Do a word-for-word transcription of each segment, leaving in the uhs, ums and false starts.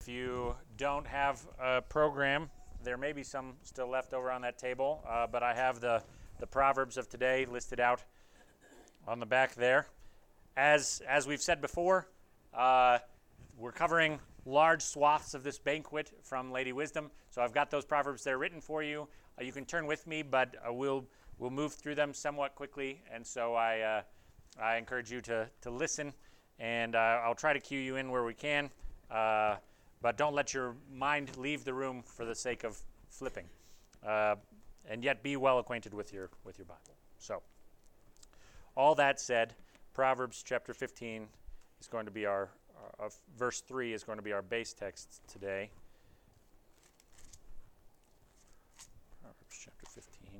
If you don't have a program, there may be some still left over on that table, uh, but I have the, the Proverbs of today listed out on the back there. As, as we've said before, uh, we're covering large swaths of this banquet from Lady Wisdom, so I've got those Proverbs there written for you. Uh, you can turn with me, but uh, we'll we'll move through them somewhat quickly, and so I uh, I encourage you to, to listen, and uh, I'll try to cue you in where we can. Uh, But don't let your mind leave the room for the sake of flipping, uh, and yet be well acquainted with your with your Bible. So, all that said, Proverbs chapter fifteen is going to be our, our uh, verse three is going to be our base text today. Proverbs chapter fifteen,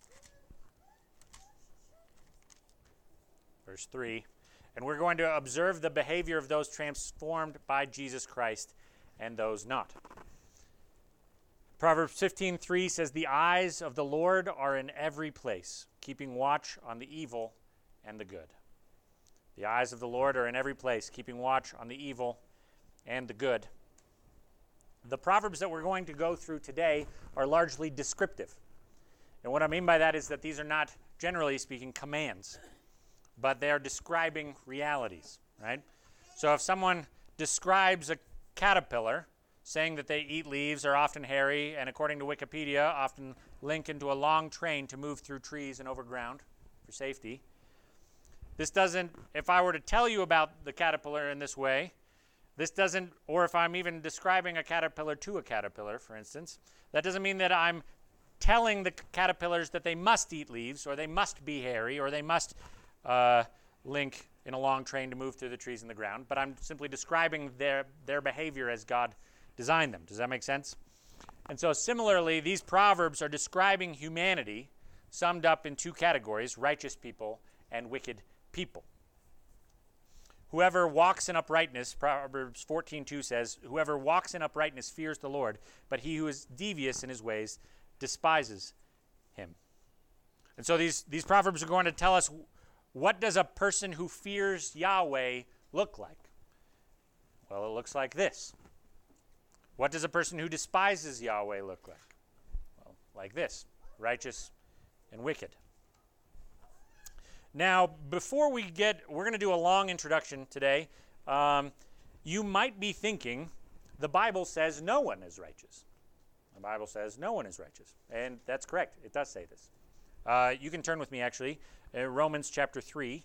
verse three, and we're going to observe the behavior of those transformed by Jesus Christ and those not. Proverbs fifteen three says, "The eyes of the Lord are in every place, keeping watch on the evil and the good." The eyes of the Lord are in every place, keeping watch on the evil and the good. The Proverbs that we're going to go through today are largely descriptive. And what I mean by that is that these are not, generally speaking, commands, but they are describing realities, right? So if someone describes a caterpillar, saying that they eat leaves, are often hairy, and according to Wikipedia, often link into a long train to move through trees and over ground for safety. This doesn't, if I were to tell you about the caterpillar in this way, this doesn't, or if I'm even describing a caterpillar to a caterpillar, for instance, that doesn't mean that I'm telling the caterpillars that they must eat leaves, or they must be hairy, or they must uh, link in a long train to move through the trees and the ground, but I'm simply describing their, their behavior as God designed them. Does that make sense? And so similarly, these Proverbs are describing humanity summed up in two categories, righteous people and wicked people. Whoever walks in uprightness, Proverbs fourteen two says, "Whoever walks in uprightness fears the Lord, but he who is devious in his ways despises him." And so these, these Proverbs are going to tell us, what does a person who fears Yahweh look like? Well, it looks like this. What does a person who despises Yahweh look like? Well, like this, righteous and wicked. Now, before we get, we're going to do a long introduction today. Um, you might be thinking, the Bible says no one is righteous. The Bible says no one is righteous. And that's correct. It does say this. Uh, you can turn with me, actually, uh, Romans chapter three.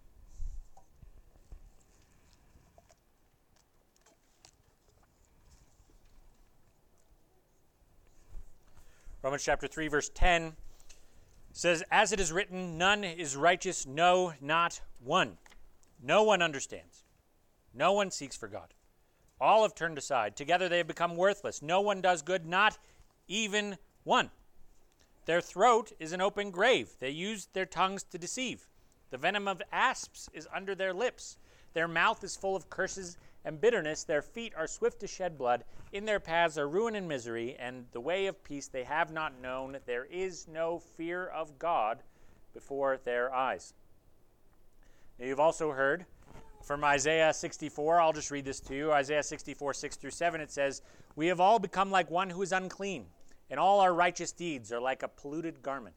Romans chapter three, verse ten says, "As it is written, none is righteous, no, not one. No one understands. No one seeks for God. All have turned aside. Together they have become worthless. No one does good, not even one. Their throat is an open grave. They use their tongues to deceive. The venom of asps is under their lips. Their mouth is full of curses and bitterness. Their feet are swift to shed blood. In their paths are ruin and misery, and the way of peace they have not known. There is no fear of God before their eyes." Now, you've also heard from Isaiah sixty-four. I'll just read this to you. Isaiah sixty-four, six through seven, it says, "We have all become like one who is unclean, and all our righteous deeds are like a polluted garment."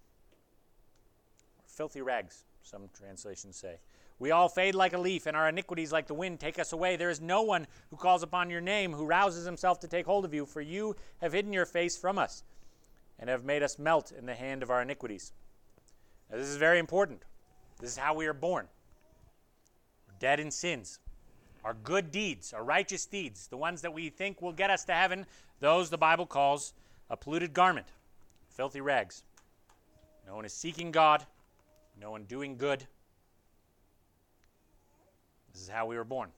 Filthy rags, some translations say. "We all fade like a leaf, and our iniquities like the wind take us away. There is no one who calls upon your name, who rouses himself to take hold of you, for you have hidden your face from us, and have made us melt in the hand of our iniquities." Now, this is very important. This is how we are born. We're dead in sins. Our good deeds, our righteous deeds, the ones that we think will get us to heaven, those the Bible calls a polluted garment, filthy rags. No one is seeking God, no one doing good. This is how we were born.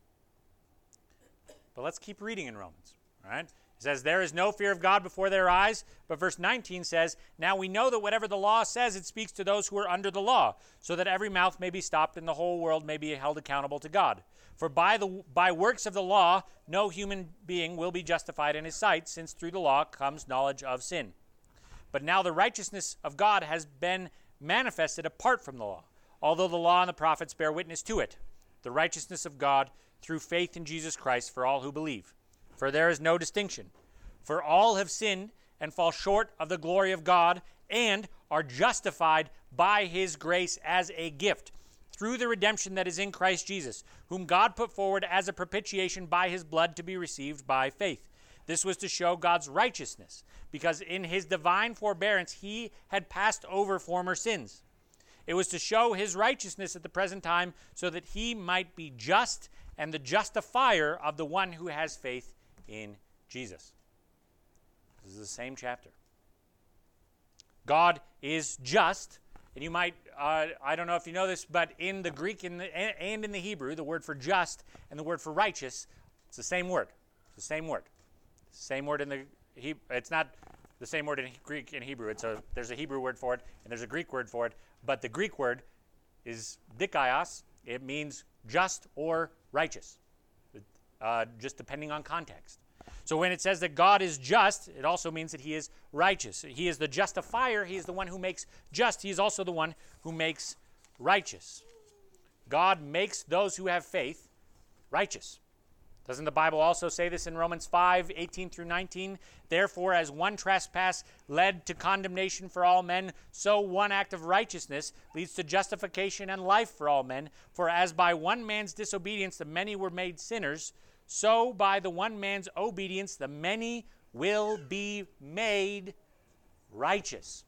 But let's keep reading in Romans, all right? It says, "There is no fear of God before their eyes." But verse nineteen says, "Now we know that whatever the law says, it speaks to those who are under the law, so that every mouth may be stopped and the whole world may be held accountable to God. For by the by works of the law, no human being will be justified in his sight, since through the law comes knowledge of sin. But now the righteousness of God has been manifested apart from the law, although the law and the prophets bear witness to it. The righteousness of God through faith in Jesus Christ for all who believe. For there is no distinction. For all have sinned and fall short of the glory of God, and are justified by his grace as a gift, through the redemption that is in Christ Jesus, whom God put forward as a propitiation by his blood to be received by faith. This was to show God's righteousness, because in his divine forbearance he had passed over former sins. It was to show his righteousness at the present time, so that he might be just and the justifier of the one who has faith in Jesus. This is the same chapter. God is just, and you might, uh, I don't know if you know this, but in the Greek and, the, and in the Hebrew, the word for just and the word for righteous, it's the same word. It's the same word. Same word in the Hebrew. It's not the same word in Greek and Hebrew. It's a there's a Hebrew word for it and there's a Greek word for it. But the Greek word is dikaios. It means just or righteous, uh, just depending on context. So when it says that God is just, it also means that he is righteous. He is the justifier. He is the one who makes just. He is also the one who makes righteous. God makes those who have faith righteous. Doesn't the Bible also say this in Romans five, eighteen through nineteen? Therefore, as one trespass led to condemnation for all men, so one act of righteousness leads to justification and life for all men. For as by one man's disobedience the many were made sinners, so by the one man's obedience the many will be made righteous.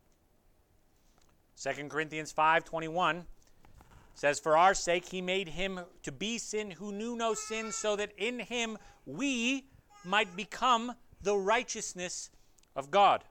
Second Corinthians five twenty-one says, for our sake he made him to be sin who knew no sin, so that in him we might become the righteousness of God.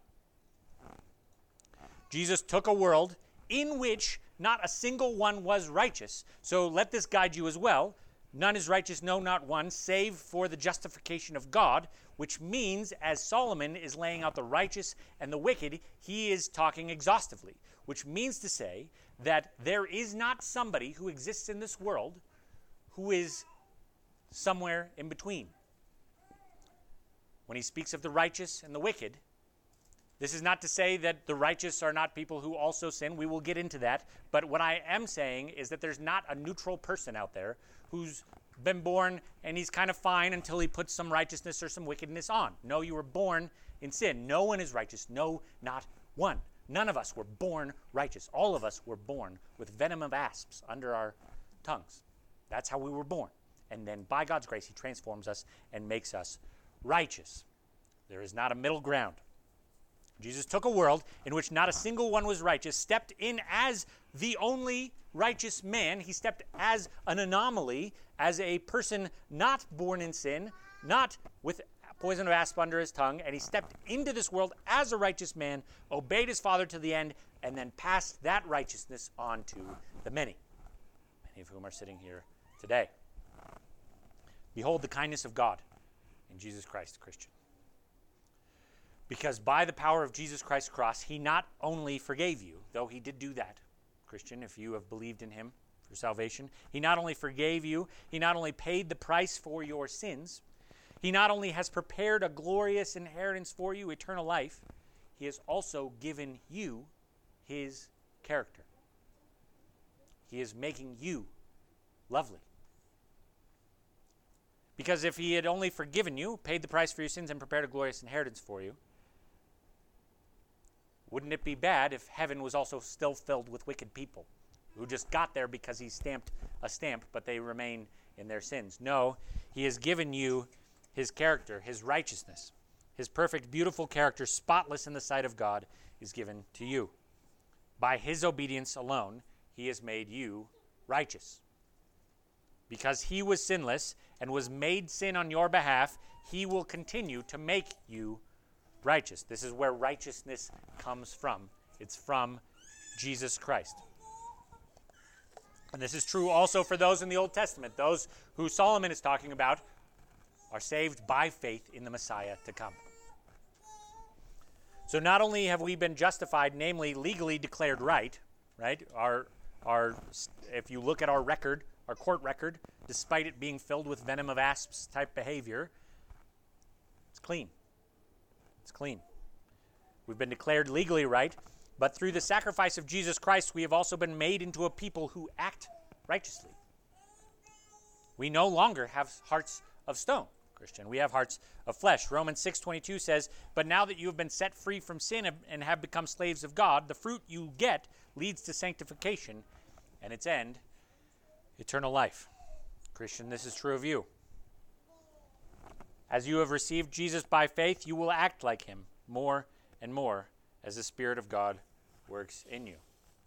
Jesus took a world in which not a single one was righteous. So let this guide you as well. None is righteous, no, not one, save for the justification of God, which means, as Solomon is laying out the righteous and the wicked, he is talking exhaustively, which means to say that there is not somebody who exists in this world who is somewhere in between. When he speaks of the righteous and the wicked, this is not to say that the righteous are not people who also sin. We will get into that. But what I am saying is that there's not a neutral person out there who's been born and he's kind of fine until he puts some righteousness or some wickedness on. No, you were born in sin. No one is righteous. No, not one. None of us were born righteous. All of us were born with venom of asps under our tongues. That's how we were born. And then by God's grace, he transforms us and makes us righteous. There is not a middle ground. Jesus took a world in which not a single one was righteous, stepped in as the only righteous man. He stepped as an anomaly, as a person not born in sin, not with poison of asp under his tongue, and he stepped into this world as a righteous man, obeyed his Father to the end, and then passed that righteousness on to the many, many of whom are sitting here today. Behold the kindness of God in Jesus Christ, Christian. Because by the power of Jesus Christ's cross, he not only forgave you, though he did do that, Christian, if you have believed in him for salvation, he not only forgave you, he not only paid the price for your sins, he not only has prepared a glorious inheritance for you, eternal life, he has also given you his character. He is making you lovely. Because if he had only forgiven you, paid the price for your sins, and prepared a glorious inheritance for you, wouldn't it be bad if heaven was also still filled with wicked people who just got there because he stamped a stamp, but they remain in their sins? No, he has given you his character, his righteousness. His perfect, beautiful character, spotless in the sight of God, is given to you. By his obedience alone, he has made you righteous. Because he was sinless and was made sin on your behalf, he will continue to make you righteous. This is where righteousness comes from. It's from Jesus Christ. And this is true also for those in the Old Testament. Those who Solomon is talking about are saved by faith in the Messiah to come. So not only have we been justified, namely legally declared right, right? Our, our, if you look at our record, our court record, despite it being filled with venom of asps type behavior, it's clean. It's clean. We've been declared legally right, but through the sacrifice of Jesus Christ, we have also been made into a people who act righteously. We no longer have hearts of stone. Christian. We have hearts of flesh. Romans six twenty-two says, "But now that you have been set free from sin and have become slaves of God, the fruit you get leads to sanctification, and its end, eternal life." Christian, this is true of you. As you have received Jesus by faith, you will act like him more and more as the Spirit of God works in you.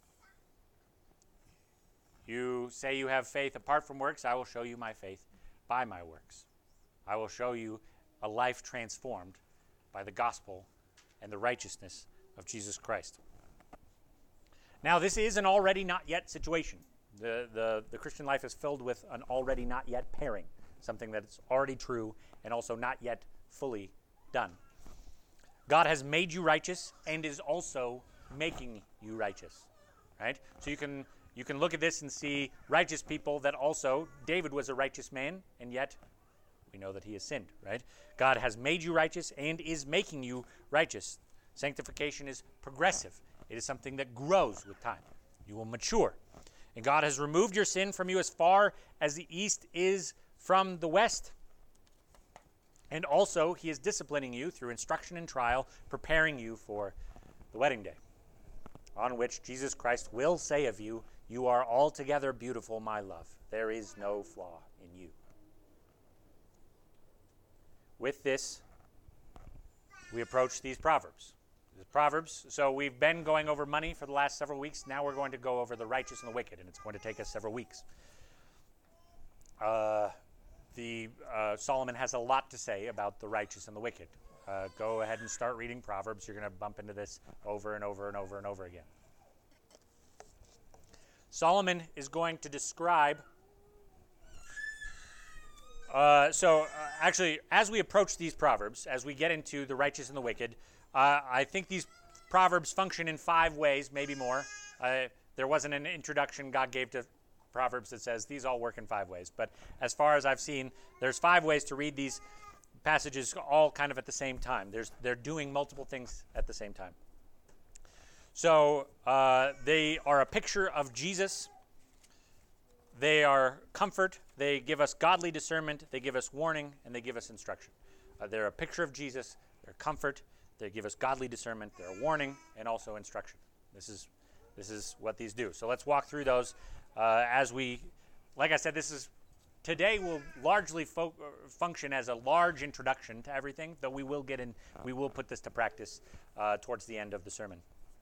You say you have faith apart from works, I will show you my faith by my works. I will show you a life transformed by the gospel and the righteousness of Jesus Christ. Now, this is an already not yet situation. The, the, the Christian life is filled with an already not yet pairing, something that is already true and also not yet fully done. God has made you righteous and is also making you righteous, right? So you can you can look at this and see righteous people that also, David was a righteous man, and yet we know that he has sinned, right? God has made you righteous and is making you righteous. Sanctification is progressive. It is something that grows with time. You will mature. And God has removed your sin from you as far as the east is from the west. And also, he is disciplining you through instruction and trial, preparing you for the wedding day, on which Jesus Christ will say of you, "You are altogether beautiful, my love. There is no flaw in you." With this, we approach these Proverbs. The Proverbs, so we've been going over money for the last several weeks. Now we're going to go over the righteous and the wicked, and it's going to take us several weeks. Uh, the uh, Solomon has a lot to say about the righteous and the wicked. Uh, go ahead and start reading Proverbs. You're going to bump into this over and over and over and over again. Solomon is going to describe Uh, so, uh, actually, as we approach these Proverbs, as we get into the righteous and the wicked, uh, I think these Proverbs function in five ways, maybe more. Uh, there wasn't an introduction God gave to Proverbs that says these all work in five ways. But as far as I've seen, there's five ways to read these passages all kind of at the same time. There's, they're doing multiple things at the same time. So, uh, they are a picture of Jesus. They are comfort, they give us godly discernment, they give us warning, and they give us instruction. Uh, they're a picture of Jesus, they're comfort, they give us godly discernment, they're a warning, and also instruction. This is this is what these do. So let's walk through those uh, as we, like I said, this is, today will largely fo- function as a large introduction to everything, though we will get in, we will put this to practice uh, towards the end of the sermon.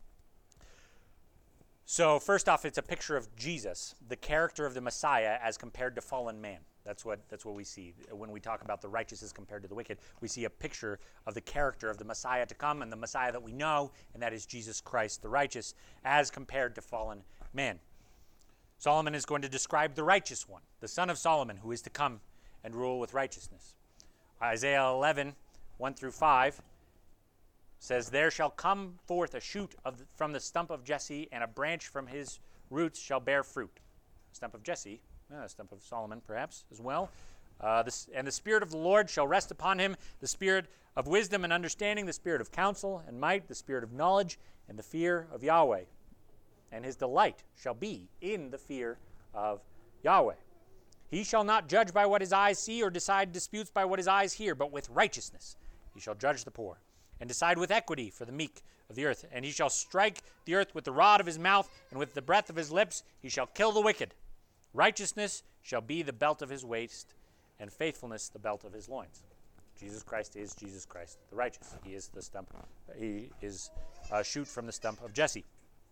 So first off, it's a picture of Jesus, the character of the Messiah as compared to fallen man. That's what that's what we see. When we talk about the righteous as compared to the wicked, we see a picture of the character of the Messiah to come and the Messiah that we know, and that is Jesus Christ, the righteous, as compared to fallen man. Solomon is going to describe the righteous one, the son of Solomon, who is to come and rule with righteousness. Isaiah eleven, one through five, says, "There shall come forth a shoot of the, from the stump of Jesse, and a branch from his roots shall bear fruit." Stump of Jesse, uh, stump of Solomon perhaps as well. Uh, this, "and the Spirit of the Lord shall rest upon him, the Spirit of wisdom and understanding, the Spirit of counsel and might, the Spirit of knowledge and the fear of Yahweh. And his delight shall be in the fear of Yahweh. He shall not judge by what his eyes see, or decide disputes by what his eyes hear, but with righteousness he shall judge the poor, and decide with equity for the meek of the earth. And he shall strike the earth with the rod of his mouth, and with the breath of his lips he shall kill the wicked. Righteousness shall be the belt of his waist, and faithfulness the belt of his loins." Jesus Christ is Jesus Christ, the righteous. He is the stump. He is a shoot from the stump of Jesse.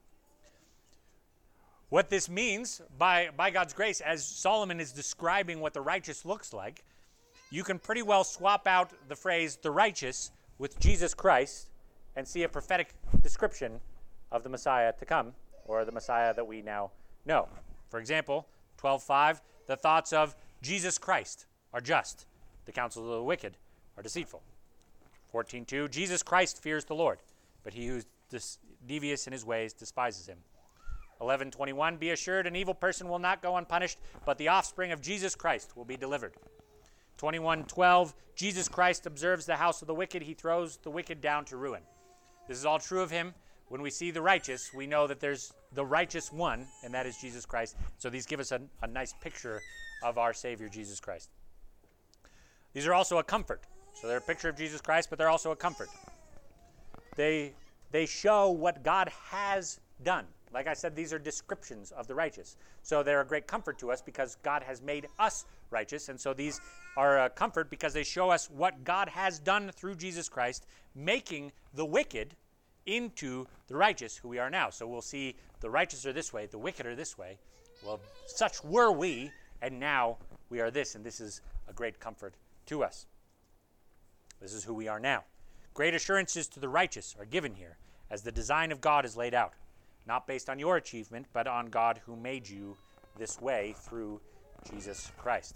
What this means, by, by God's grace, as Solomon is describing what the righteous looks like, you can pretty well swap out the phrase "the righteous" with Jesus Christ and see a prophetic description of the Messiah to come, or the Messiah that we now know. For example, twelve five, "The thoughts of Jesus Christ are just, the counsels of the wicked are deceitful." fourteen two, "Jesus Christ fears the Lord, but he who is dis- devious in his ways despises him." eleven twenty-one, "Be assured an evil person will not go unpunished, but the offspring of Jesus Christ will be delivered." twenty-one twelve, "Jesus Christ observes the house of the wicked. He throws the wicked down to ruin." This is all true of him. When we see the righteous, we know that there's the righteous one, and that is Jesus Christ. So these give us a, a nice picture of our Savior, Jesus Christ. These are also a comfort. So they're a picture of Jesus Christ, but they're also a comfort. They, they show what God has done. Like I said, these are descriptions of the righteous. So they're a great comfort to us because God has made us righteous. And so these are a comfort because they show us what God has done through Jesus Christ, making the wicked into the righteous who we are now. So we'll see the righteous are this way, the wicked are this way. Well, such were we, and now we are this, and this is a great comfort to us. This is who we are now. Great assurances to the righteous are given here, as the design of God is laid out, not based on your achievement, but on God who made you this way through Jesus Christ.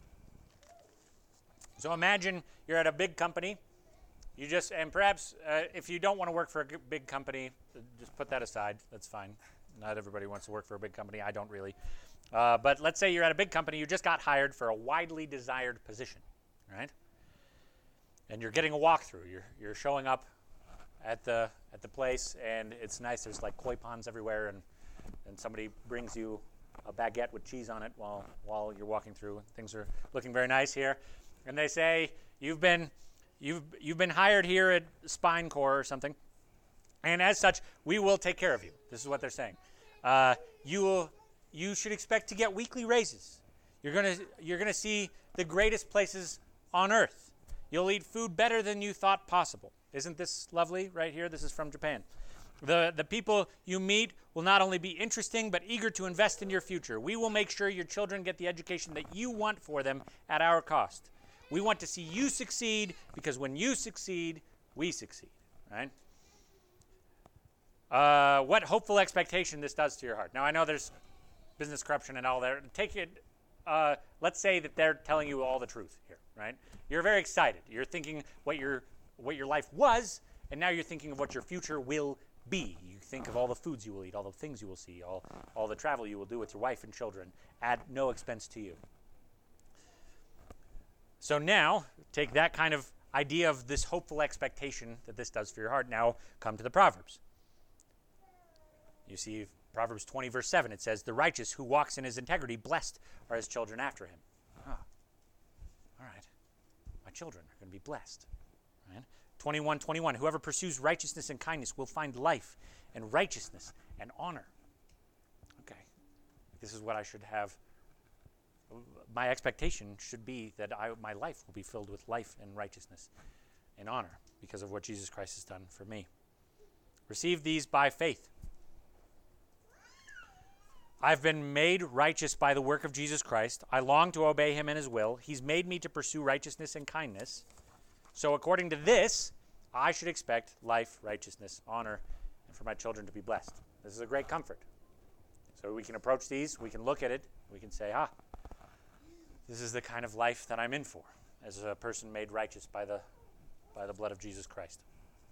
So imagine you're at a big company. You just, and perhaps uh, if you don't want to work for a big company, just put that aside. That's fine. Not everybody wants to work for a big company. I don't really. Uh, but let's say you're at a big company. You just got hired for a widely desired position, right? And you're getting a walkthrough. You're you're showing up at the at the place, and it's nice. There's like koi ponds everywhere, and and somebody brings you a baguette with cheese on it while while you're walking through. Things are looking very nice here, and they say you've been you've you've been hired here at Spine Corps or something, and as such, we will take care of you. This is what they're saying. Uh, you will you should expect to get weekly raises. You're gonna you're gonna see the greatest places on earth. You'll eat food better than you thought possible. Isn't this lovely right here? This is from Japan. The, the people you meet will not only be interesting, but eager to invest in your future. We will make sure your children get the education that you want for them at our cost. We want to see you succeed, because when you succeed, we succeed. Right? Uh, what hopeful expectation this does to your heart. Now, I know there's business corruption and all that. Take it, uh, let's say that they're telling you all the truth here, right? You're very excited. You're thinking what your what your life was, and now you're thinking of what your future will be. You think of all the foods you will eat, all the things you will see, all, all the travel you will do with your wife and children at no expense to you. So now, take that kind of idea of this hopeful expectation that this does for your heart. Now come to the Proverbs. You see Proverbs twenty, verse seven. It says, "The righteous who walks in his integrity, blessed are his children after him." Oh, all right. My children are going to be blessed. Right? twenty-one twenty-one, "Whoever pursues righteousness and kindness will find life and righteousness and honor." Okay. This is what I should have. My expectation should be that I, my life will be filled with life and righteousness and honor because of what Jesus Christ has done for me. Receive these by faith. I've been made righteous by the work of Jesus Christ. I long to obey him and his will. He's made me to pursue righteousness and kindness. So according to this, I should expect life, righteousness, honor, and for my children to be blessed. This is a great comfort. So we can approach these, we can look at it, we can say, ah, this is the kind of life that I'm in for as a person made righteous by the, by the blood of Jesus Christ.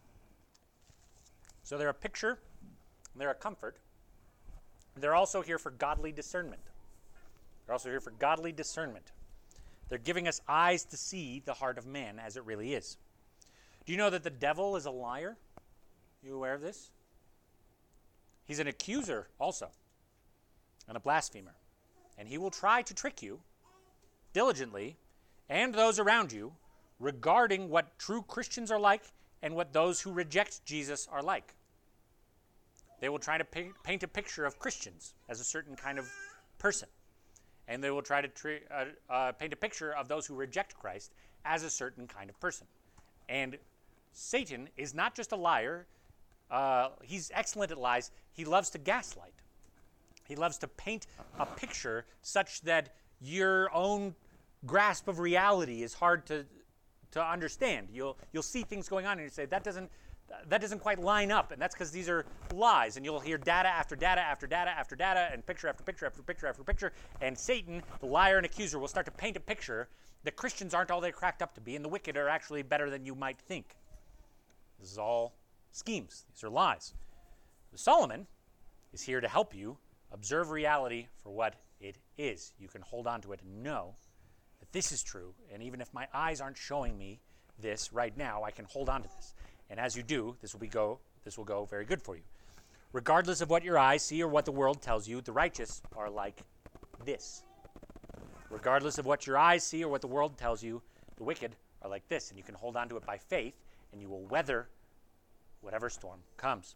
So they're a picture, they're a comfort. They're also here for godly discernment. They're also here for godly discernment. They're giving us eyes to see the heart of man as it really is. Do you know that the devil is a liar? You aware of this? He's an accuser also, and a blasphemer. And he will try to trick you diligently and those around you regarding what true Christians are like and what those who reject Jesus are like. They will try to paint a picture of Christians as a certain kind of person. And they will try to tre- uh, uh, paint a picture of those who reject Christ as a certain kind of person. And Satan is not just a liar. Uh, he's excellent at lies. He loves to gaslight. He loves to paint a picture such that your own grasp of reality is hard to, to understand. You'll, you'll see things going on and you say, that doesn't... That doesn't quite line up, and that's because these are lies, and you'll hear data after data after data after data, and picture after picture after picture after picture, and Satan, the liar and accuser, will start to paint a picture that Christians aren't all they're cracked up to be, and the wicked are actually better than you might think. This is all schemes. These are lies. Solomon is here to help you observe reality for what it is. You can hold on to it and know that this is true, and even if my eyes aren't showing me this right now, I can hold on to this. And as you do, this will be go. This will go very good for you. Regardless of what your eyes see or what the world tells you, the righteous are like this. Regardless of what your eyes see or what the world tells you, The wicked are like this, and you can hold on to it by faith, and you will weather whatever storm comes.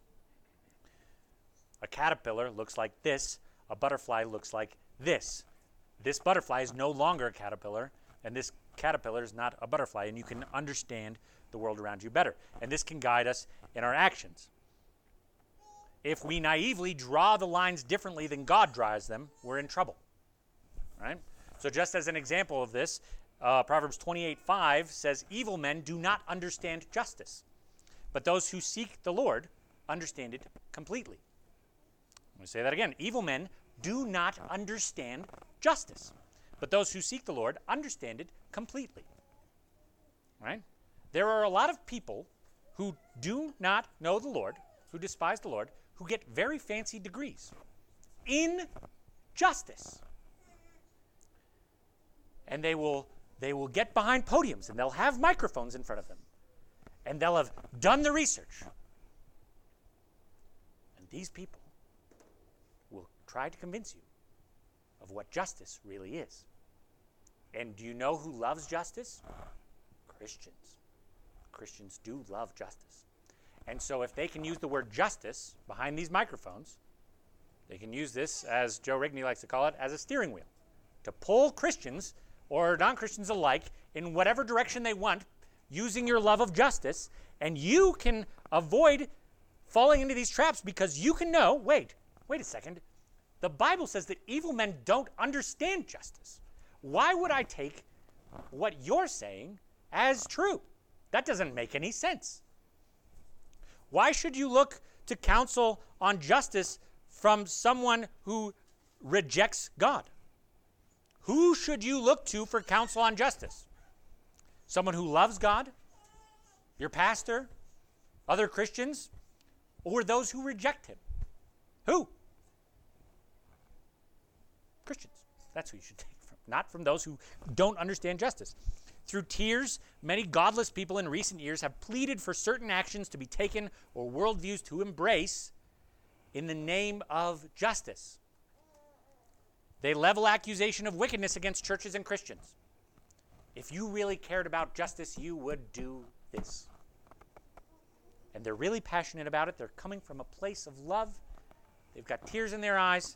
A caterpillar looks like this. A butterfly looks like this. This butterfly is no longer a caterpillar, and this caterpillar is not a butterfly, and you can understand the world around you better. And this can guide us in our actions. If we naively draw the lines differently than God draws them, we're in trouble. Right? So just as an example of this, uh, Proverbs twenty-eight five says, evil men do not understand justice, but those who seek the Lord understand it completely. I'm going to say that again. Evil men do not understand justice, but those who seek the Lord understand it completely. Right? There are a lot of people who do not know the Lord, who despise the Lord, who get very fancy degrees in justice. And they will they will get behind podiums, and they'll have microphones in front of them, and they'll have done the research. And these people will try to convince you of what justice really is. And do you know who loves justice? Christians. Christians do love justice. And so if they can use the word justice behind these microphones, they can use this, as Joe Rigney likes to call it, as a steering wheel to pull Christians or non-Christians alike in whatever direction they want, using your love of justice, and you can avoid falling into these traps because you can know, wait, wait a second, the Bible says that evil men don't understand justice. Why would I take what you're saying as true? That doesn't make any sense. Why should you look to counsel on justice from someone who rejects God? Who should you look to for counsel on justice? Someone who loves God? Your pastor? Other Christians? Or those who reject him? Who? Christians. That's who you should take from. Not from those who don't understand justice. Through tears, many godless people in recent years have pleaded for certain actions to be taken or worldviews to embrace in the name of justice. They level accusation of wickedness against churches and Christians. If you really cared about justice, you would do this. And they're really passionate about it. They're coming from a place of love. They've got tears in their eyes.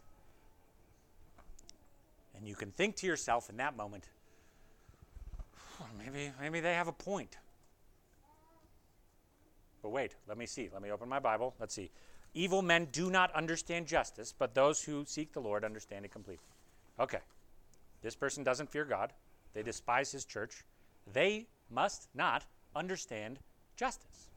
And you can think to yourself in that moment, well, maybe, maybe they have a point. But wait, let me see. Let me open my Bible. Let's see. Evil men do not understand justice, but those who seek the Lord understand it completely. Okay. This person doesn't fear God. They despise his church. They must not understand justice.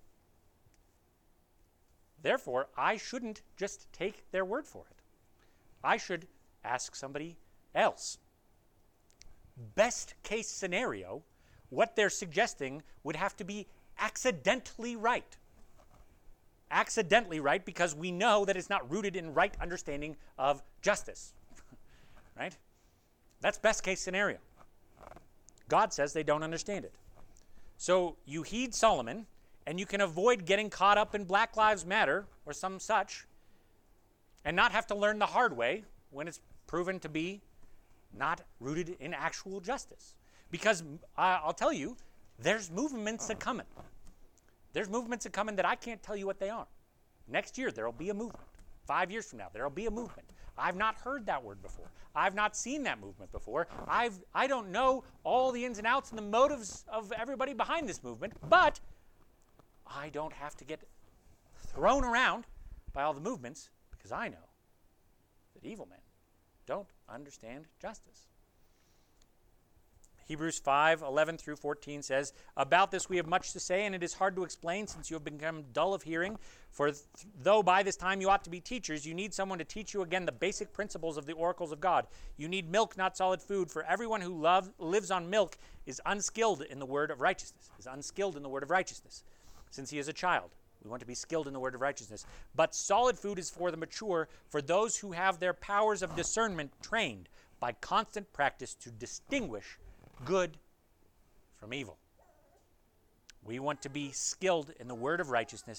Therefore, I shouldn't just take their word for it. I should ask somebody else. Best case scenario, what they're suggesting would have to be accidentally right. Accidentally right, because we know that it's not rooted in right understanding of justice. Right? That's best case scenario. God says they don't understand it. So you heed Solomon, and you can avoid getting caught up in Black Lives Matter or some such, and not have to learn the hard way when it's proven to be not rooted in actual justice. Because uh, I'll tell you, there's movements a coming. There's movements a coming that I can't tell you what they are. Next year, there will be a movement. Five years from now, there will be a movement. I've not heard that word before. I've not seen that movement before. I've, I don't know all the ins and outs and the motives of everybody behind this movement, but I don't have to get thrown around by all the movements because I know that evil men don't understand justice. Hebrews five, eleven through fourteen says, about this we have much to say, and it is hard to explain since you have become dull of hearing. For th- though by this time you ought to be teachers, you need someone to teach you again the basic principles of the oracles of God. You need milk, not solid food, for everyone who love, lives on milk is unskilled in the word of righteousness, is unskilled in the word of righteousness, since he is a child. We want to be skilled in the word of righteousness. But solid food is for the mature, for those who have their powers of discernment trained by constant practice to distinguish good from evil. We want to be skilled in the word of righteousness.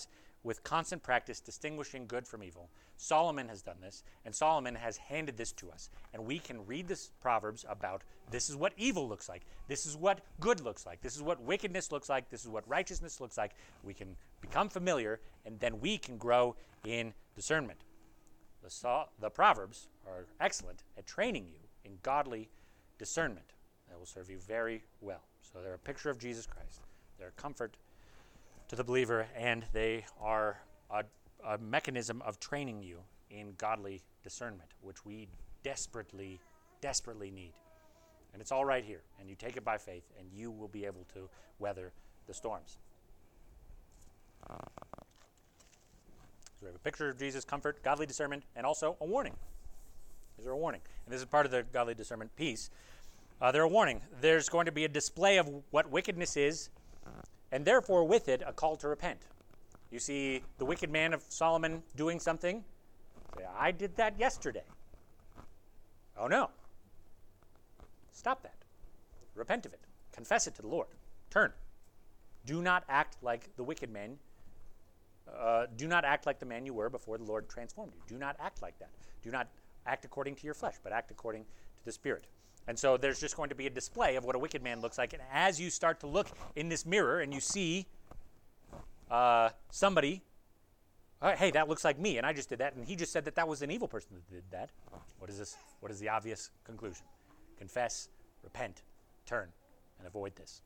with constant practice distinguishing good from evil. Solomon has done this, and Solomon has handed this to us. And we can read this Proverbs about this is what evil looks like. This is what good looks like. This is what wickedness looks like. This is what righteousness looks like. We can become familiar, and then we can grow in discernment. The, so- the Proverbs are excellent at training you in godly discernment. That will serve you very well. So they're a picture of Jesus Christ. They're a comfort to the believer, and they are a, a mechanism of training you in godly discernment, which we desperately, desperately need. And it's all right here, and you take it by faith, and you will be able to weather the storms. So we have a picture of Jesus' comfort, godly discernment, and also a warning. These are a warning. And this is part of the godly discernment piece. Uh, they're a warning. There's going to be a display of what wickedness is, and therefore with it a call to repent. You see the wicked man of Solomon doing something. Say, I did that yesterday. Oh no. Stop that. Repent of it. Confess it to the Lord. Turn. Do not act like the wicked man. Uh, do not act like the man you were before the Lord transformed you. Do not act like that. Do not act according to your flesh, but act according to the Spirit. And so there's just going to be a display of what a wicked man looks like. And as you start to look in this mirror and you see uh, somebody, oh, hey, that looks like me, and I just did that, and he just said that that was an evil person that did that. What is this? What is the obvious conclusion? Confess, repent, turn, and avoid this.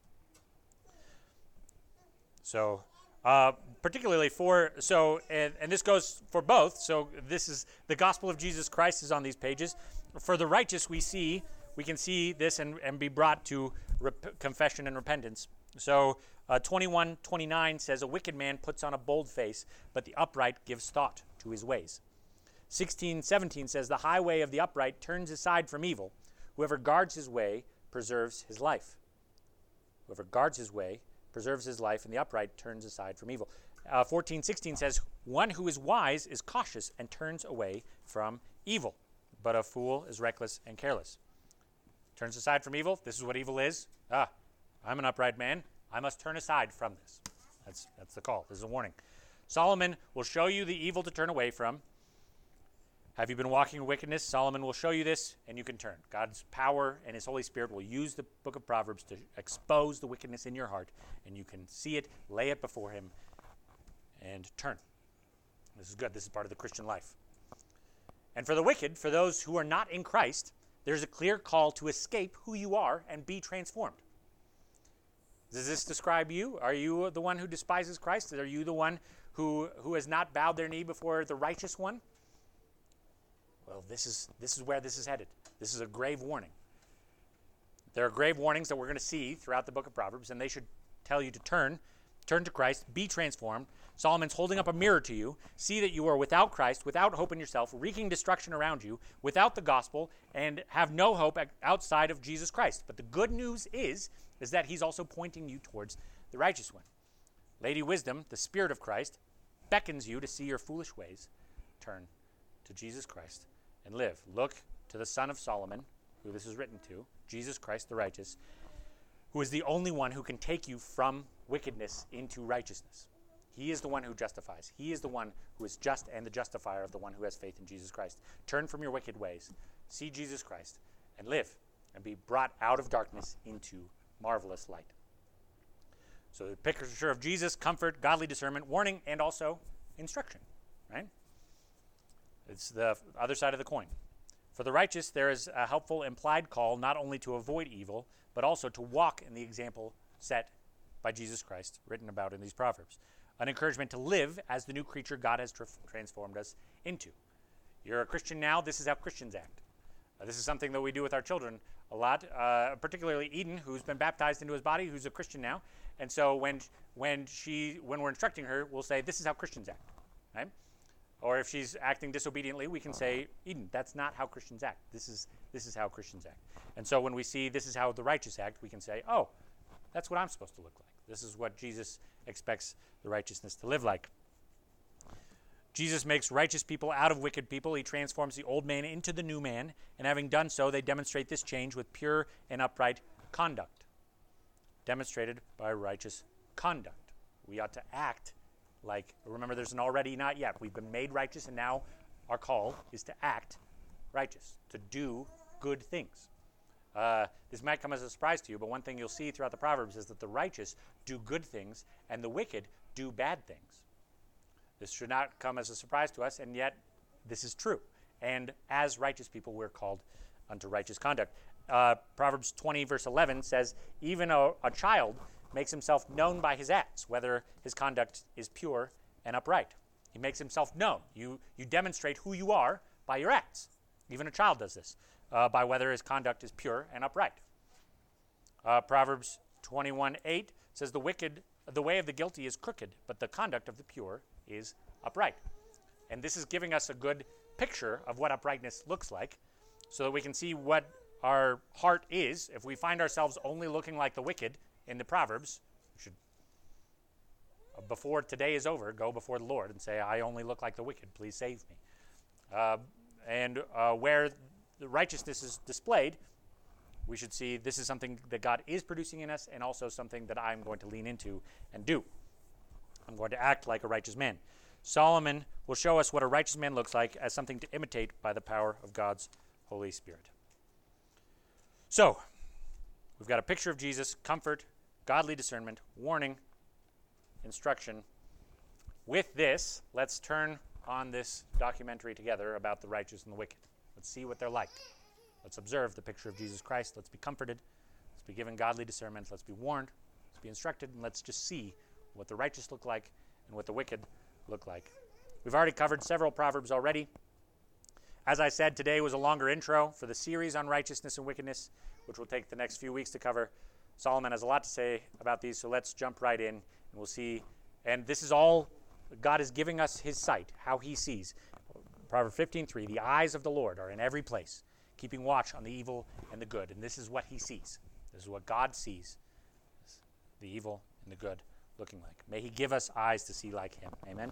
So uh, particularly for, so, and, and this goes for both. So this is, the gospel of Jesus Christ is on these pages. For the righteous, we see, we can see this and, and be brought to rep- confession and repentance. So uh, twenty-one twenty-nine says, a wicked man puts on a bold face, but the upright gives thought to his ways. sixteen seventeen says, the highway of the upright turns aside from evil. Whoever guards his way preserves his life. Whoever guards his way preserves his life, and the upright turns aside from evil. Uh, fourteen sixteen says, one who is wise is cautious and turns away from evil, but a fool is reckless and careless. Turns aside from evil. This is what evil is. Ah, I'm an upright man. I must turn aside from this. That's, that's the call. This is a warning. Solomon will show you the evil to turn away from. Have you been walking in wickedness? Solomon will show you this, and you can turn. God's power and his Holy Spirit will use the book of Proverbs to expose the wickedness in your heart, and you can see it, lay it before him, and turn. This is good. This is part of the Christian life. And for the wicked, for those who are not in Christ, there's a clear call to escape who you are and be transformed. Does this describe you? Are you the one who despises Christ? Are you the one who, who has not bowed their knee before the righteous one? Well, this is this is where this is headed. This is a grave warning. There are grave warnings that we're going to see throughout the book of Proverbs, and they should tell you to turn, turn to Christ, be transformed. Solomon's holding up a mirror to you. See that you are without Christ, without hope in yourself, wreaking destruction around you, without the gospel, and have no hope outside of Jesus Christ. But the good news is, is that he's also pointing you towards the righteous one. Lady Wisdom, the Spirit of Christ, beckons you to see your foolish ways, turn to Jesus Christ, and live. Look to the Son of Solomon, who this is written to, Jesus Christ the righteous, who is the only one who can take you from wickedness into righteousness. He is the one who justifies. He is the one who is just and the justifier of the one who has faith in Jesus Christ. Turn from your wicked ways, see Jesus Christ, and live, and be brought out of darkness into marvelous light. So the picture of Jesus, comfort, godly discernment, warning, and also instruction, right? It's the other side of the coin. For the righteous, there is a helpful implied call not only to avoid evil, but also to walk in the example set by Jesus Christ, written about in these Proverbs. An encouragement to live as the new creature God has tra- transformed us into. You're a Christian now. This is how Christians act. Uh, this is something that we do with our children a lot, uh, particularly Eden, who's been baptized into his body, who's a Christian now. And so when when she when we're instructing her, we'll say, this is how Christians act, right? Or if she's acting disobediently, we can say, Eden, that's not how Christians act. This is this is how Christians act. And so when we see this is how the righteous act, we can say, oh, that's what I'm supposed to look like. This is what Jesus expects the righteousness to live like. Jesus makes righteous people out of wicked people. He transforms the old man into the new man. And having done so, they demonstrate this change with pure and upright conduct. Demonstrated by righteous conduct. We ought to act like, remember, there's an already not yet. We've been made righteous, and now our call is to act righteous, to do good things. Uh, this might come as a surprise to you, but one thing you'll see throughout the Proverbs is that the righteous do good things, and the wicked do bad things. This should not come as a surprise to us, and yet this is true. And as righteous people, we're called unto righteous conduct. Uh, Proverbs twenty, verse eleven says, even a, a child makes himself known by his acts, whether his conduct is pure and upright. He makes himself known. You, you demonstrate who you are by your acts. Even a child does this, uh, by whether his conduct is pure and upright. Uh, Proverbs twenty-one, eight says, the wicked, the way of the guilty is crooked, but the conduct of the pure is upright. And this is giving us a good picture of what uprightness looks like, so that we can see what our heart is. If we find ourselves only looking like the wicked in the Proverbs, we should, uh, before today is over, go before the Lord and say, I only look like the wicked, please save me. Uh, and uh, where the righteousness is displayed, we should see this is something that God is producing in us, and also something that I'm going to lean into and do. I'm going to act like a righteous man. Solomon will show us what a righteous man looks like as something to imitate by the power of God's Holy Spirit. So, we've got a picture of Jesus, comfort, godly discernment, warning, instruction. With this, let's turn on this documentary together about the righteous and the wicked. Let's see what they're like. Let's observe the picture of Jesus Christ. Let's be comforted. Let's be given godly discernment. Let's be warned. Let's be instructed. And let's just see what the righteous look like and what the wicked look like. We've already covered several Proverbs already. As I said, today was a longer intro for the series on righteousness and wickedness, which will take the next few weeks to cover. Solomon has a lot to say about these, so let's jump right in, and we'll see. And this is all, God is giving us his sight, how he sees. Proverbs fifteen three, the eyes of the Lord are in every place, keeping watch on the evil and the good. And this is what he sees. This is what God sees, the evil and the good looking like. May he give us eyes to see like him. Amen.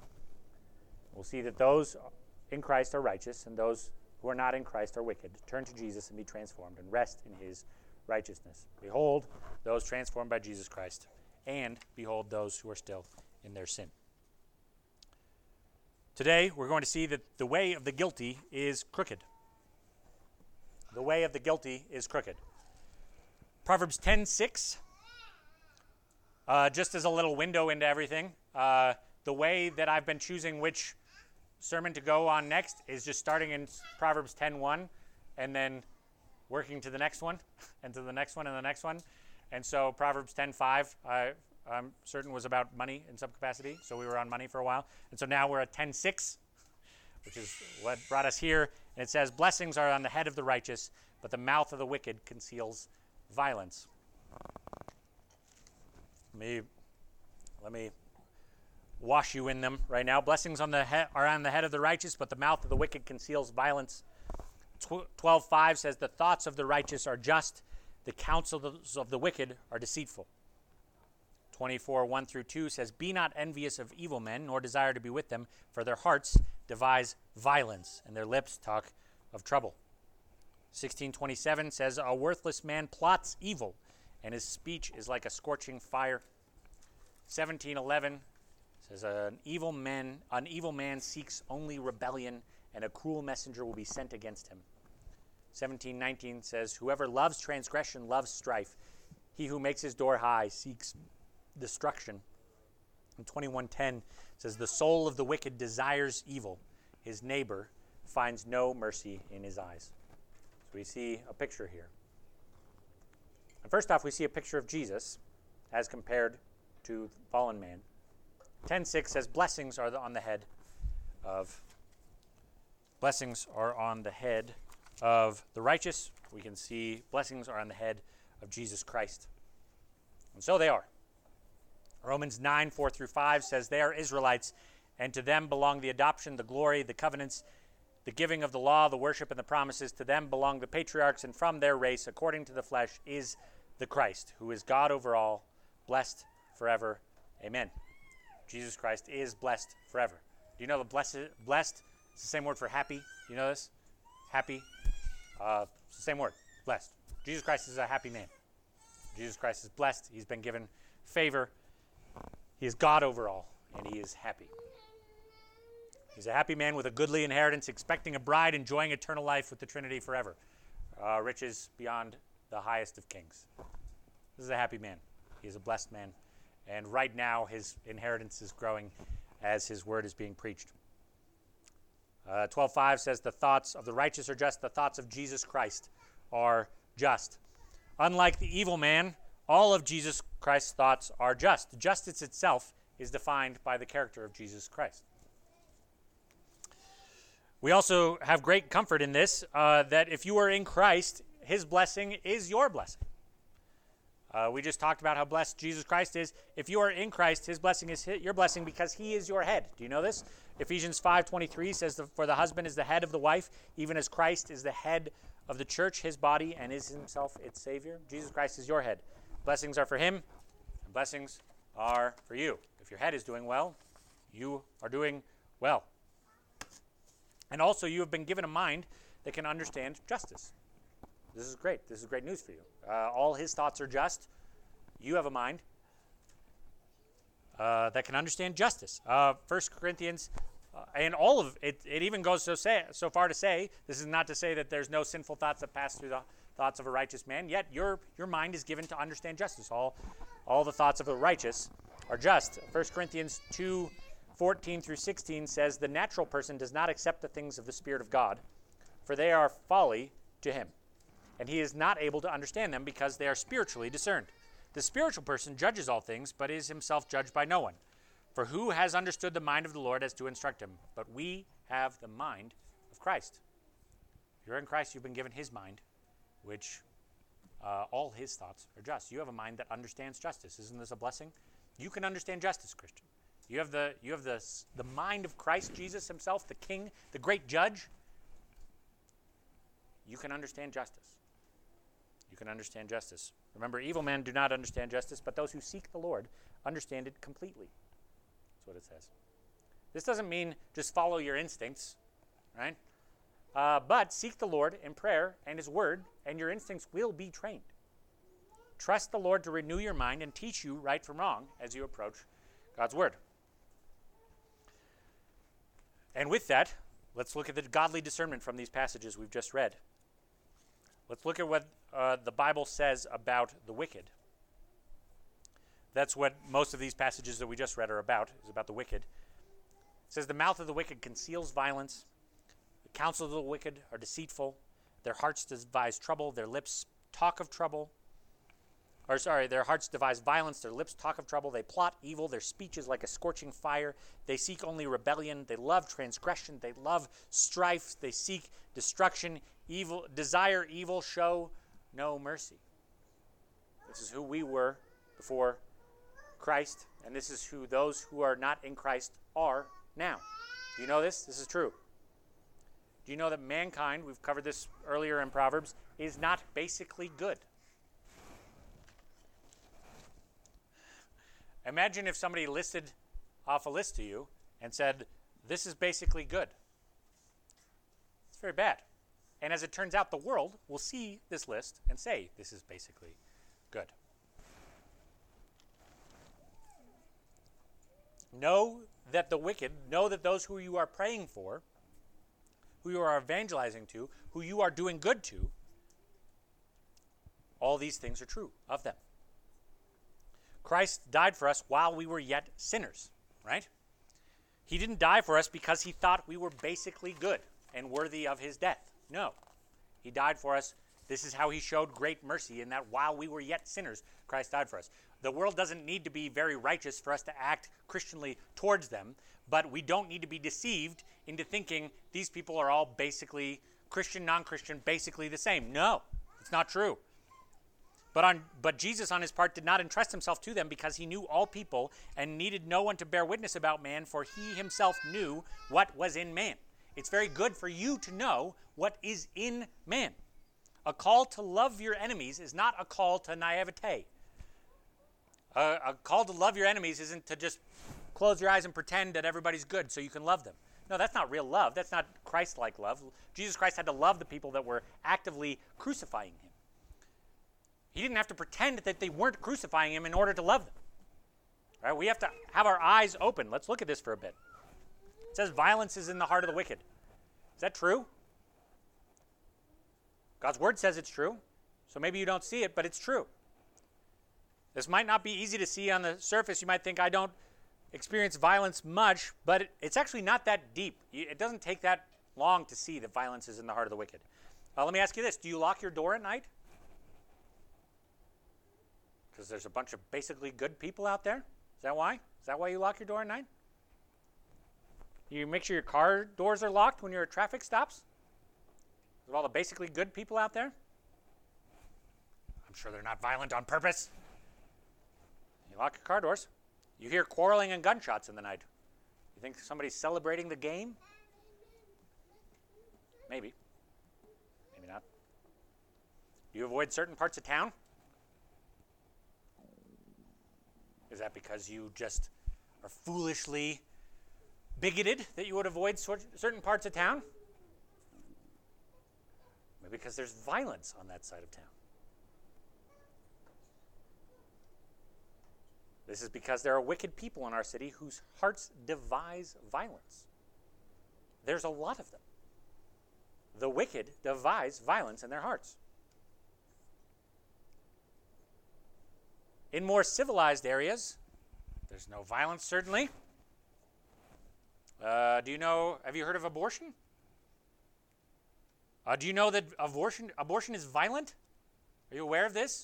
We'll see that those in Christ are righteous, and those who are not in Christ are wicked. Turn to Jesus and be transformed, and rest in his righteousness. Behold those transformed by Jesus Christ, and behold those who are still in their sin. Today, we're going to see that the way of the guilty is crooked. The way of the guilty is crooked. Proverbs ten six, uh, just as a little window into everything, uh, the way that I've been choosing which sermon to go on next is just starting in Proverbs ten one and then working to the next one and to the next one and the next one. And so Proverbs ten five, I, I'm certain was about money in some capacity, so we were on money for a while. And so now we're at ten six, which is what brought us here. And it says, blessings are on the head of the righteous, but the mouth of the wicked conceals violence. Let me, let me wash you in them right now. Blessings on the he- are on the head of the righteous, but the mouth of the wicked conceals violence. twelve five says, the thoughts of the righteous are just, the counsels of the wicked are deceitful. twenty-four one through two says, be not envious of evil men, nor desire to be with them, for their hearts devise violence, and their lips talk of trouble. sixteen twenty-seven says, a worthless man plots evil, and his speech is like a scorching fire. seventeen eleven says, an evil man, an evil man seeks only rebellion, and a cruel messenger will be sent against him. seventeen nineteen says, whoever loves transgression loves strife. He who makes his door high seeks destruction. And twenty-one ten says, the soul of the wicked desires evil. His neighbor finds no mercy in his eyes. So we see a picture here. And first off, we see a picture of Jesus as compared to fallen man. ten six says, blessings are on the head of blessings are on the head of the righteous. We can see blessings are on the head of Jesus Christ. And so they are. Romans nine four through five says, they are Israelites, and to them belong the adoption, the glory, the covenants, the giving of the law, the worship, and the promises. To them belong the patriarchs, and from their race, according to the flesh, is the Christ, who is God over all, blessed forever. Amen. Jesus Christ is blessed forever. Do you know the blessed, blessed is the same word for happy? Do you know this? Happy. Uh, it's the same word, blessed. Jesus Christ is a happy man. Jesus Christ is blessed. He's been given favor. He is God over all. and he is happy. He's a happy man with a goodly inheritance, expecting a bride, enjoying eternal life with the Trinity forever. Uh, riches beyond the highest of kings. This is a happy man. He is a blessed man. And right now, his inheritance is growing as his word is being preached. Uh, twelve five says, the thoughts of the righteous are just, the thoughts of Jesus Christ are just. Unlike the evil man, all of Jesus Christ's thoughts are just. Justice itself is defined by the character of Jesus Christ. We also have great comfort in this, uh, that if you are in Christ, his blessing is your blessing. Uh, we just talked about how blessed Jesus Christ is. If you are in Christ, his blessing is your blessing because he is your head. Do you know this? Ephesians five twenty-three says, for the husband is the head of the wife, even as Christ is the head of the church, his body, and is himself its Savior. Jesus Christ is your head. Blessings are for him, and blessings are for you. If your head is doing well, you are doing well. And also, you have been given a mind that can understand justice. This is great. This is great news for you. Uh, all his thoughts are just. You have a mind uh, that can understand justice. Uh, First Corinthians, uh, and all of it, it even goes so, say, so far to say, this is not to say that there's no sinful thoughts that pass through the thoughts of a righteous man, yet your your mind is given to understand justice. All, all the thoughts of the righteous are just. First Corinthians two, fourteen through sixteen says, the natural person does not accept the things of the Spirit of God, for they are folly to him, and he is not able to understand them because they are spiritually discerned. The spiritual person judges all things, but is himself judged by no one. For who has understood the mind of the Lord as to instruct him? But we have the mind of Christ. If you're in Christ, you've been given his mind, which uh, all his thoughts are just. You have a mind that understands justice. Isn't this a blessing? You can understand justice, Christian. You have the you have the the mind of Christ Jesus himself, the King, the great judge. You can understand justice. You can understand justice. Remember, evil men do not understand justice, but those who seek the Lord understand it completely. That's what it says. This doesn't mean just follow your instincts, right? Uh, but seek the Lord in prayer and his word, and your instincts will be trained. Trust the Lord to renew your mind and teach you right from wrong as you approach God's word. And with that, let's look at the godly discernment from these passages we've just read. Let's look at what uh, the Bible says about the wicked. That's what most of these passages that we just read are about, is about the wicked. It says, the mouth of the wicked conceals violence. The counsels of the wicked are deceitful. Their hearts devise trouble. Their lips talk of trouble. Or sorry, their hearts devise violence. Their lips talk of trouble. They plot evil. Their speech is like a scorching fire. They seek only rebellion. They love transgression. They love strife. They seek destruction. Evil, desire evil, show no mercy. This is who we were before Christ, and this is who those who are not in Christ are now. Do you know this? This is true. Do you know that mankind, we've covered this earlier in Proverbs, is not basically good? Imagine if somebody listed off a list to you and said, this is basically good. It's very bad. And as it turns out, the world will see this list and say, this is basically good. Know that the wicked, know that those who you are praying for, who you are evangelizing to, who you are doing good to, all these things are true of them. Christ died for us while we were yet sinners, right? He didn't die for us because he thought we were basically good and worthy of his death. No, he died for us. This is how he showed great mercy, in that while we were yet sinners, Christ died for us. The world doesn't need to be very righteous for us to act Christianly towards them, but we don't need to be deceived into thinking these people are all basically Christian, non-Christian, basically the same. No, it's not true. But on, but Jesus, on his part, did not entrust himself to them because he knew all people and needed no one to bear witness about man, for he himself knew what was in man. It's very good for you to know what is in man. A call to love your enemies is not a call to naivete. A, a call to love your enemies isn't to just close your eyes and pretend that everybody's good so you can love them. No, that's not real love. That's not Christ-like love. Jesus Christ had to love the people that were actively crucifying him. He didn't have to pretend that they weren't crucifying him in order to love them. Right? We have to have our eyes open. Let's look at this for a bit. It says violence is in the heart of the wicked. Is that true? God's word says it's true. So maybe you don't see it, but it's true. This might not be easy to see on the surface. You might think I don't experience violence much, but it, it's actually not that deep. It doesn't take that long to see that violence is in the heart of the wicked. Uh, let me ask you this. Do you lock your door at night? Because there's a bunch of basically good people out there? Is that why? Is that why you lock your door at night? You make sure your car doors are locked when you're at traffic stops? With all the basically good people out there? I'm sure they're not violent on purpose. You lock your car doors. You hear quarreling and gunshots in the night. You think somebody's celebrating the game? Maybe. Maybe not. Do you avoid certain parts of town? Is that because you just are foolishly bigoted that you would avoid sort- certain parts of town? Maybe because there's violence on that side of town. This is because there are wicked people in our city whose hearts devise violence. There's a lot of them. The wicked devise violence in their hearts. In more civilized areas, there's no violence, certainly. Uh, do you know, have you heard of abortion? Uh, do you know that abortion, abortion is violent? Are you aware of this?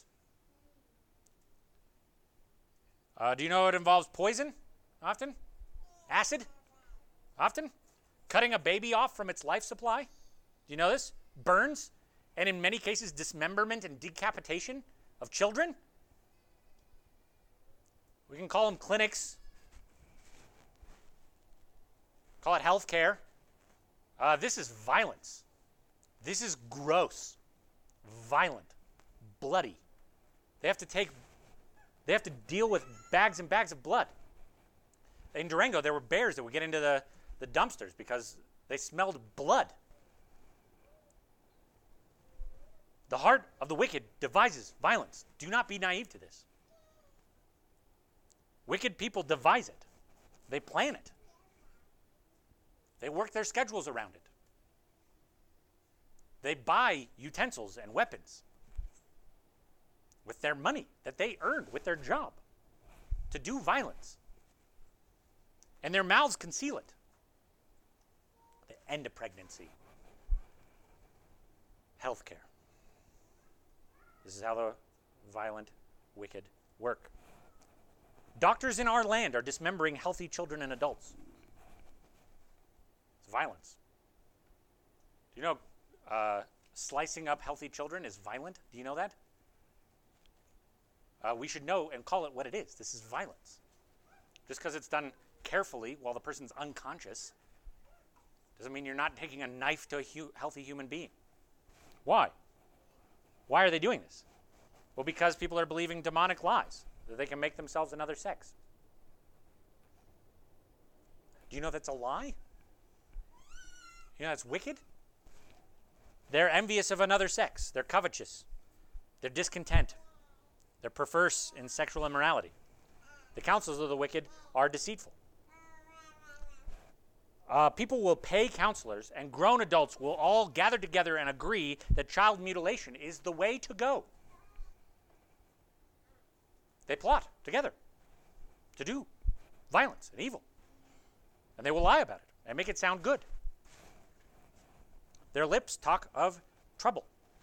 Uh, do you know it involves poison often? Acid often? Cutting a baby off from its life supply? Do you know this? Burns, and in many cases dismemberment and decapitation of children? We can call them clinics. Call it health care. Uh, this is violence. This is gross, violent, bloody. They have to take, they have to deal with bags and bags of blood. In Durango, there were bears that would get into the, the dumpsters because they smelled blood. The heart of the wicked devises violence. Do not be naive to this. Wicked people devise it. They plan it. They work their schedules around it. They buy utensils and weapons with their money that they earned with their job to do violence. And their mouths conceal it. The end of pregnancy. Healthcare. This is how the violent, wicked work. Doctors in our land are dismembering healthy children and adults. It's violence. Do you know uh, slicing up healthy children is violent? Do you know that? Uh, we should know and call it what it is. This is violence. Just because it's done carefully while the person's unconscious doesn't mean you're not taking a knife to a hu- healthy human being. Why? Why are they doing this? Well, because people are believing demonic lies, that they can make themselves another sex. Do you know that's a lie? You know that's wicked? They're envious of another sex. They're covetous. They're discontent. They're perverse in sexual immorality. The counsels of the wicked are deceitful. Uh, people will pay counselors, and grown adults will all gather together and agree that child mutilation is the way to go. They plot together to do violence and evil. And they will lie about it and make it sound good. Their lips talk of trouble.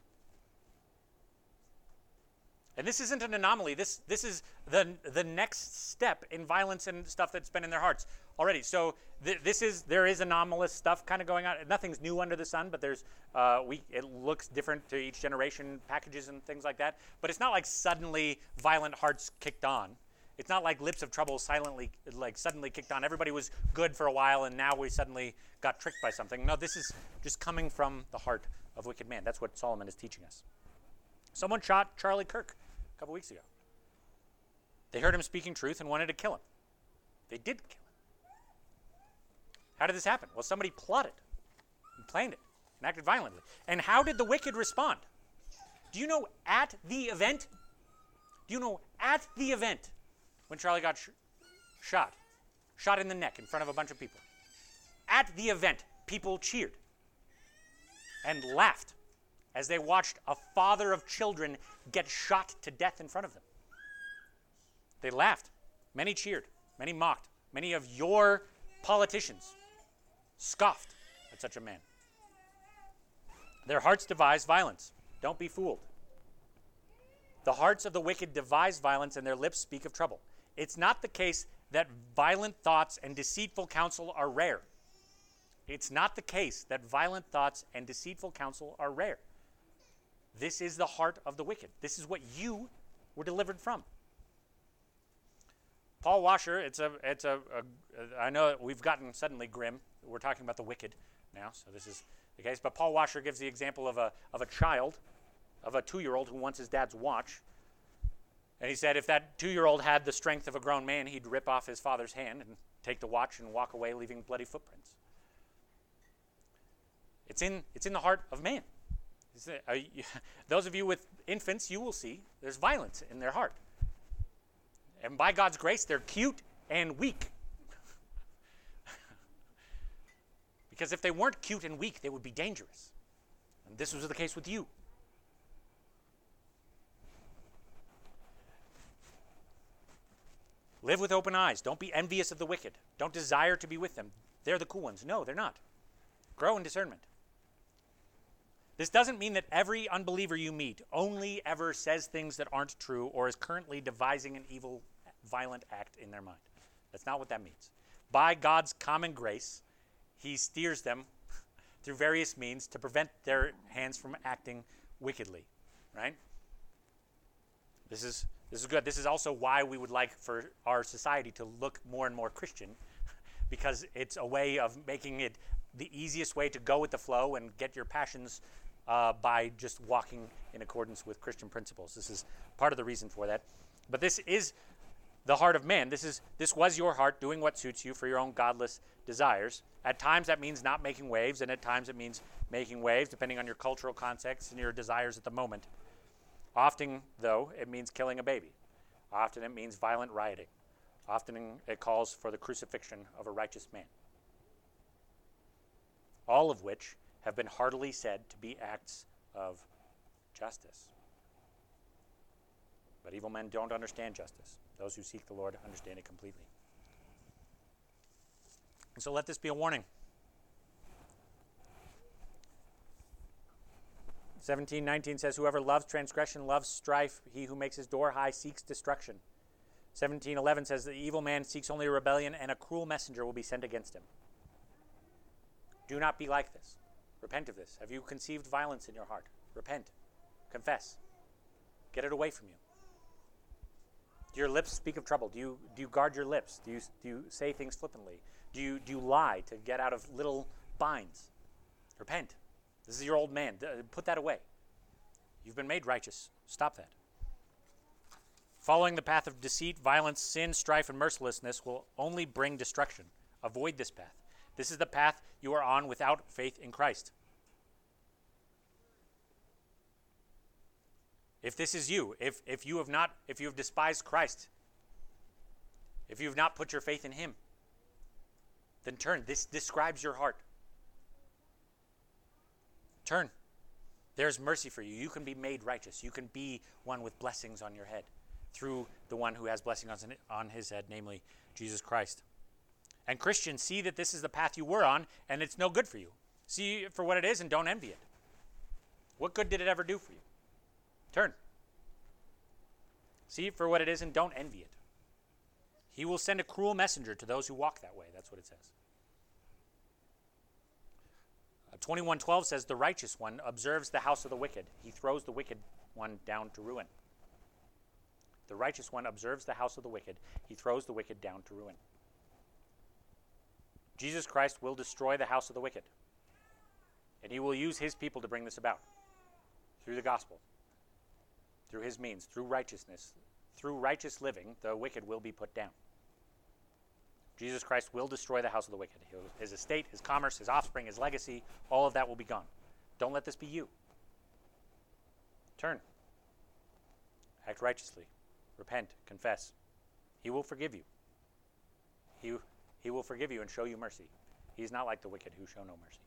And this isn't an anomaly. This this is the the next step in violence and stuff that's been in their hearts already. So th- this is there is anomalous stuff kind of going on. Nothing's new under the sun, but there's uh, we it looks different to each generation, packages and things like that. But it's not like suddenly violent hearts kicked on. It's not like lips of trouble silently like suddenly kicked on. Everybody was good for a while, and now we suddenly got tricked by something. No, this is just coming from the heart of wicked man. That's what Solomon is teaching us. Someone shot Charlie Kirk a couple weeks ago. They heard him speaking truth and wanted to kill him. They did kill him. How did this happen? Well, somebody plotted and planned it and acted violently. And how did the wicked respond? Do you know at the event? Do you know at the event when Charlie got sh- shot. Shot in the neck in front of a bunch of people. At the event, people cheered and laughed as they watched a father of children get shot to death in front of them. They laughed. Many cheered. Many mocked. Many of your politicians scoffed at such a man. Their hearts devise violence. Don't be fooled. The hearts of the wicked devise violence, and their lips speak of trouble. It's not the case that violent thoughts and deceitful counsel are rare. It's not the case that violent thoughts and deceitful counsel are rare. This is the heart of the wicked. This is what you were delivered from. Paul Washer, it's a, it's a, a, I know we've gotten suddenly grim. We're talking about the wicked now, so this is the case. But Paul Washer gives the example of a, of a child, of a two-year-old who wants his dad's watch. And he said if that two-year-old had the strength of a grown man, he'd rip off his father's hand and take the watch and walk away, leaving bloody footprints. It's in, it's in the heart of man. Uh, you, those of you with infants, you will see there's violence in their heart. And by God's grace, they're cute and weak. Because if they weren't cute and weak, they would be dangerous. And this was the case with you. Live with open eyes. Don't be envious of the wicked. Don't desire to be with them. They're the cool ones. No, they're not. Grow in discernment. This doesn't mean that every unbeliever you meet only ever says things that aren't true or is currently devising an evil, violent act in their mind. That's not what that means. By God's common grace, he steers them through various means to prevent their hands from acting wickedly, right? This is this is good. This is also why we would like for our society to look more and more Christian, because it's a way of making it the easiest way to go with the flow and get your passions uh, by just walking in accordance with Christian principles. This is part of the reason for that. But this is the heart of man. This is this was your heart doing what suits you for your own godless desires. At times that means not making waves, and at times it means making waves, depending on your cultural context and your desires at the moment. Often, though, it means killing a baby. Often it means violent rioting. Often it calls for the crucifixion of a righteous man. All of which have been heartily said to be acts of justice. But evil men don't understand justice. Those who seek the Lord understand it completely. And so let this be a warning. seventeen nineteen says, whoever loves transgression loves strife. He who makes his door high seeks destruction. seventeen eleven says, the evil man seeks only a rebellion, and a cruel messenger will be sent against him. Do not be like this. Repent of this. Have you conceived violence in your heart? Repent. Confess. Get it away from you. Do your lips speak of trouble? Do you do you guard your lips? Do you do you say things flippantly? Do you do you lie to get out of little binds? Repent. This is your old man. Put that away. You've been made righteous. Stop that. Following the path of deceit, violence, sin, strife, and mercilessness will only bring destruction. Avoid this path. This is the path you are on without faith in Christ. If this is you, if if you have not, if you have despised Christ, if you have not put your faith in him, then turn. This describes your heart. Turn. There's mercy for you. You can be made righteous. You can be one with blessings on your head through the one who has blessings on his head, namely Jesus Christ. And Christians, see that this is the path you were on, and it's no good for you. See it for what it is and don't envy it. What good did it ever do for you? Turn. See it for what it is and don't envy it. He will send a cruel messenger to those who walk that way. That's what it says. Uh, twenty-one twelve says, the righteous one observes the house of the wicked. He throws the wicked one down to ruin. The righteous one observes the house of the wicked. He throws the wicked down to ruin. Jesus Christ will destroy the house of the wicked. And he will use his people to bring this about. Through the gospel. Through his means. Through righteousness. Through righteous living, the wicked will be put down. Jesus Christ will destroy the house of the wicked. His estate, his commerce, his offspring, his legacy, all of that will be gone. Don't let this be you. Turn. Act righteously. Repent. Confess. He will forgive you. He, he will forgive you and show you mercy. He's not like the wicked who show no mercy.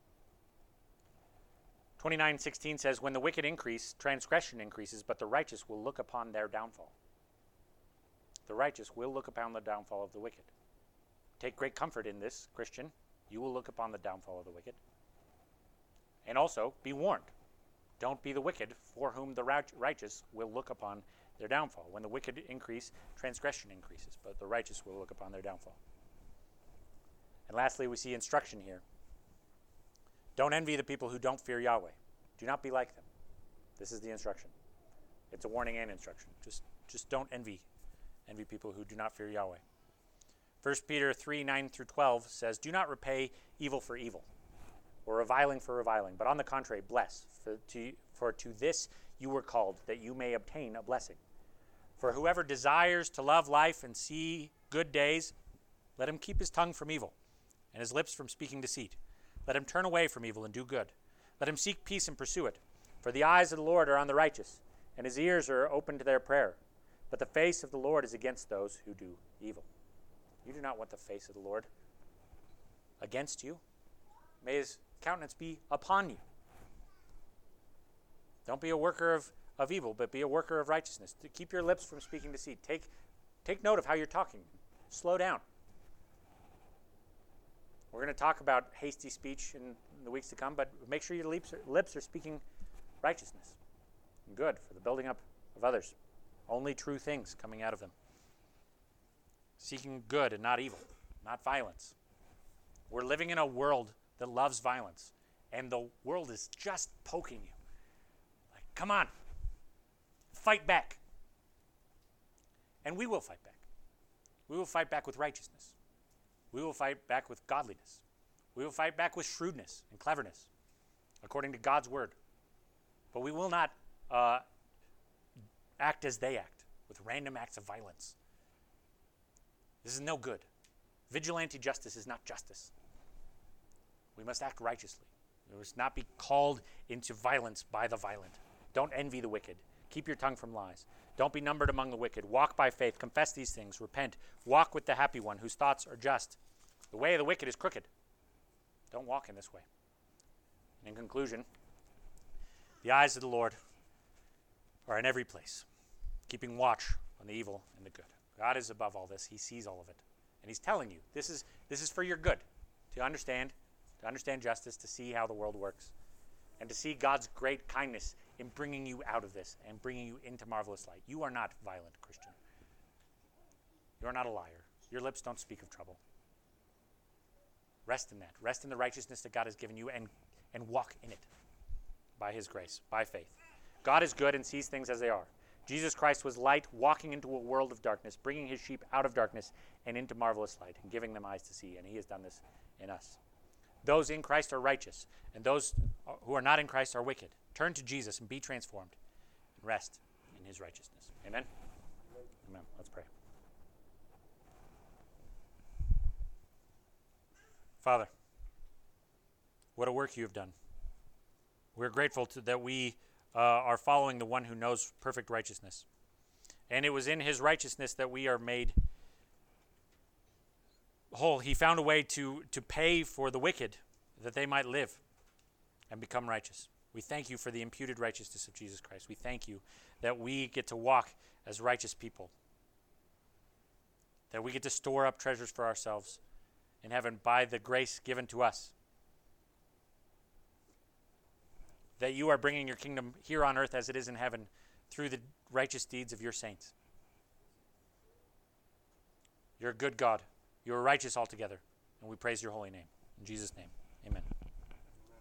twenty-nine sixteen says, when the wicked increase, transgression increases, but the righteous will look upon their downfall. The righteous will look upon the downfall of the wicked. Take great comfort in this, Christian. You will look upon the downfall of the wicked. And also, be warned. Don't be the wicked, for whom the righteous will look upon their downfall. When the wicked increase, transgression increases, but the righteous will look upon their downfall. And lastly, we see instruction here. Don't envy the people who don't fear Yahweh. Do not be like them. This is the instruction. It's a warning and instruction. Just, just don't envy. Envy people who do not fear Yahweh. First Peter three, nine through twelve says, do not repay evil for evil, or reviling for reviling, but on the contrary, bless. For to, for to this you were called, that you may obtain a blessing. For whoever desires to love life and see good days, let him keep his tongue from evil, and his lips from speaking deceit. Let him turn away from evil and do good. Let him seek peace and pursue it. For the eyes of the Lord are on the righteous, and his ears are open to their prayer. But the face of the Lord is against those who do evil. You do not want the face of the Lord against you. May his countenance be upon you. Don't be a worker of, of evil, but be a worker of righteousness. To keep your lips from speaking deceit. Take, take note of how you're talking. Slow down. We're going to talk about hasty speech in the weeks to come, but make sure your lips are, lips are speaking righteousness and good for the building up of others. Only true things coming out of them. Seeking good and not evil, not violence. We're living in a world that loves violence, and the world is just poking you. Like, come on, fight back. And we will fight back. We will fight back with righteousness. We will fight back with godliness. We will fight back with shrewdness and cleverness, according to God's word. But we will not uh, act as they act, with random acts of violence. This is no good. Vigilante justice is not justice. We must act righteously. We must not be called into violence by the violent. Don't envy the wicked. Keep your tongue from lies. Don't be numbered among the wicked. Walk by faith. Confess these things. Repent. Walk with the happy one whose thoughts are just. The way of the wicked is crooked. Don't walk in this way. And in conclusion, the eyes of the Lord are in every place, keeping watch on the evil and the good. God is above all this. He sees all of it. And he's telling you, this is this is for your good, to understand, to understand justice, to see how the world works, and to see God's great kindness in bringing you out of this and bringing you into marvelous light. You are not violent, Christian. You are not a liar. Your lips don't speak of trouble. Rest in that. Rest in the righteousness that God has given you and, and walk in it by his grace, by faith. God is good and sees things as they are. Jesus Christ was light, walking into a world of darkness, bringing his sheep out of darkness and into marvelous light, and giving them eyes to see, and he has done this in us. Those in Christ are righteous, and those who are not in Christ are wicked. Turn to Jesus and be transformed, and rest in his righteousness. Amen? Amen. Let's pray. Father, what a work you have done. We're grateful to, that we uh, are following the one who knows perfect righteousness. And it was in his righteousness that we are made whole. He found a way to, to pay for the wicked that they might live and become righteous. We thank you for the imputed righteousness of Jesus Christ. We thank you that we get to walk as righteous people, that we get to store up treasures for ourselves in heaven by the grace given to us, that you are bringing your kingdom here on earth as it is in heaven through the righteous deeds of your saints. You're a good God. You're righteous altogether, and we praise your holy name. In Jesus' name.